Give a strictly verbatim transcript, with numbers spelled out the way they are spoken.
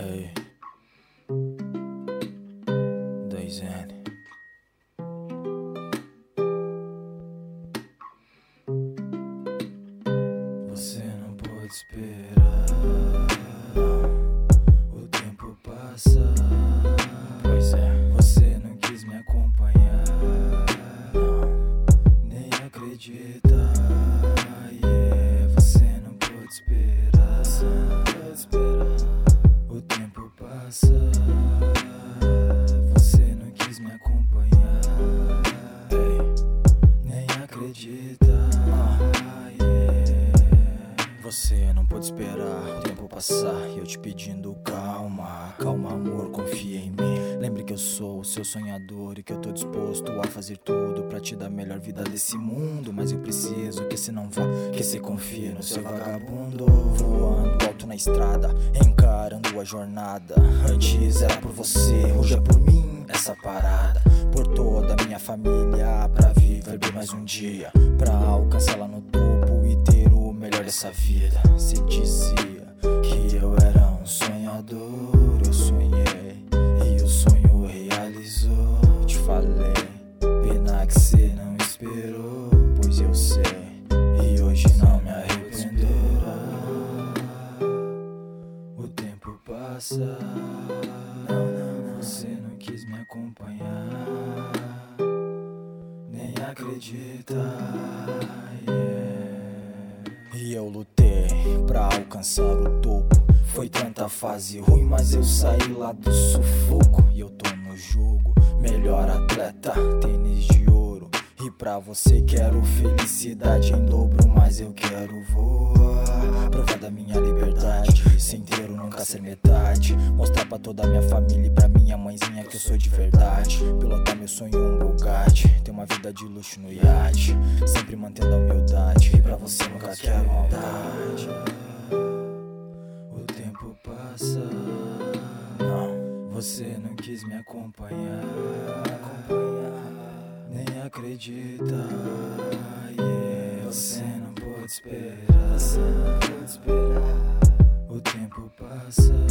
aí, dois N. Você não pode esperar, o tempo passa. Pois é, você não quis me acompanhar, não, nem acredita. Yeah, você não pode esperar, você não pode esperar. O tempo passa, você não quis me acompanhar, hey, nem acredita. Ah, yeah. Você não pode esperar o tempo passar e eu te pedindo calma. Calma, amor, confia em mim. Lembre que eu sou o seu sonhador e que eu tô disposto a fazer tudo pra te dar a melhor vida desse mundo. Mas eu preciso que você não vá, que você confie no seu vagabundo. Voando alto na estrada, encarando a jornada. Antes era por você, hoje é por mim essa parada. Por toda a minha família, pra viver bem mais um dia, pra alcançar lá no topo e ter o melhor dessa vida. Se dizia que eu era um sonhador, eu sonhei e o sonho realizou. Te falei, pena que cê não esperou, pois eu sei e hoje não me arrependerá. O tempo passa, não, não, você não quis me acompanhar, nem acredita, yeah. E eu lutei pra alcançar o topo. Foi tanta fase ruim, mas eu saí lá do sufoco. E eu tô no jogo, melhor atleta, tênis de ouro. E pra você quero felicidade em dobro, mas eu quero voar, provar da minha liberdade, ser inteiro, nunca ser metade. Mostrar pra toda a minha família e pra minha mãezinha que eu sou de verdade. Pilotar meu sonho um Bugatti, ter uma vida de luxo no iate, sempre mantendo a humildade. E pra você nunca quero maldade. O tempo passa, não, você não quis me acompanhar, nem acredita, yeah. Você não pode esperar, você não pode esperar. O tempo passa,